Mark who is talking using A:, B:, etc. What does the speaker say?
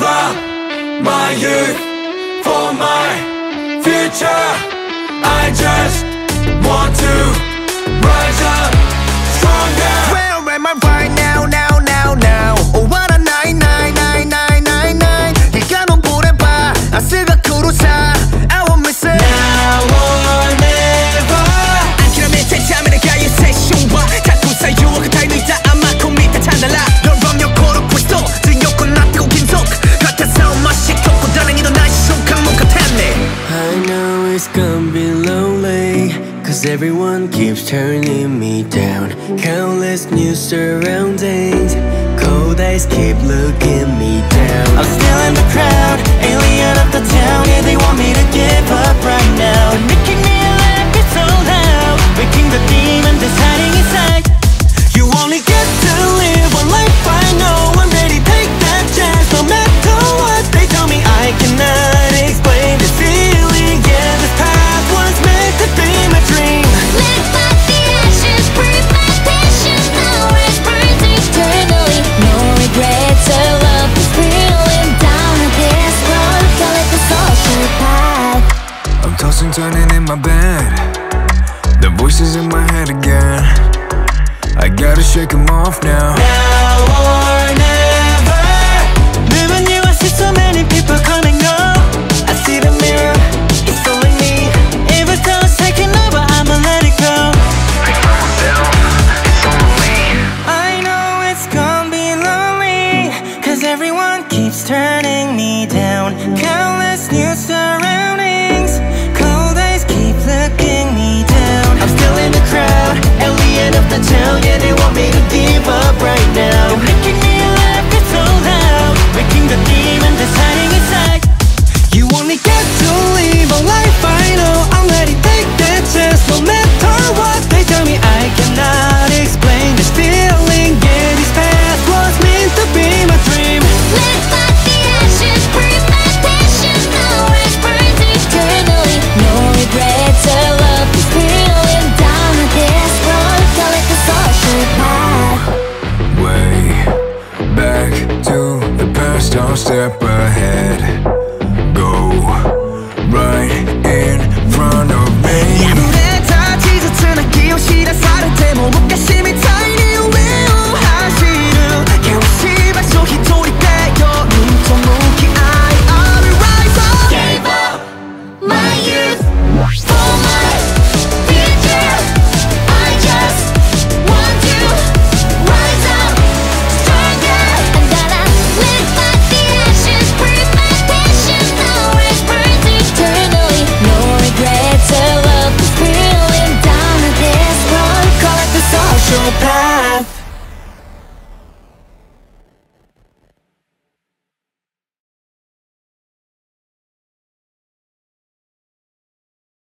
A: up my youth for my future. I just want to rise up stronger.
B: Where am I right now, now, now, now? Oh, what a night, night, night, night, night, night. 네가 넌 보내봐, 아스가 쿠루사. I won't miss it.
A: Now or never.
B: 안키라면 제자면에 가요 세션과 자꾸 사유와 그 타임이 다 아마 코미타 찬달라. 널 보면 고르고 있어 지옥고 납고 긴속 같아서 맛이 겹고 다른 이도 날 시속한 못 같았네.
C: I know it's gonna be lonely, cause everyone keeps turning me down. Countless new surroundings, cold eyes keep looking me down. I'm still in the crowd, alien of the town. Yeah, they want me to give up right now. They're making me laugh, it's so loud, waking the demon that's hiding inside. You only get to live one life, I know. I'm ready, take that chance. No matter what they tell me, I cannot explain this feeling. Yeah, this path was meant to be my dream.
D: Lit by the ashes, breathe my passion. Now it burns eternally. No regrets, our love is reeling down this road. Call it the social path.
E: I'm tossing, turning in my bed. The voices in my head again. I gotta shake them off now.
C: Now or never. Moving you, I see so many people coming up. I see the mirror, it's calling me. Every time it's taking over, I'ma let it go. I know it's gonna be lonely, cause everyone keeps turning me down. Countless new surroundings, cold eyes keep looking me down. I'm still in the crowd, alien of the town. Yeah, they want me to give up right now. They're making me laugh, it's so loud, waking the demon that's hiding inside. You only get to live a life, I know. I'm ready, take that chance. No matter what they tell me, I cannot explain this feeling. Yeah, this path was meant to be my dream.
D: Lit by the ashes, breathe my passion. Now it burns eternally. No regrets, our love is reeling down this road. Call it the social path.
E: Way back to the past, I'll step ahead.